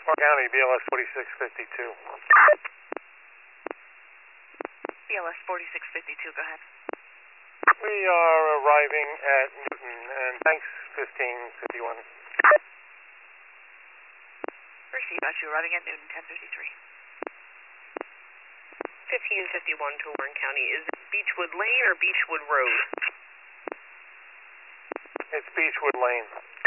Warren County, BLS 4652. BLS 4652, go ahead. We are arriving at Newton, and thanks 1551. Receive, got you arriving at Newton, 1053. 1551 to Warren County. Is it Beechwood Lane or Beechwood Road? It's Beechwood Lane.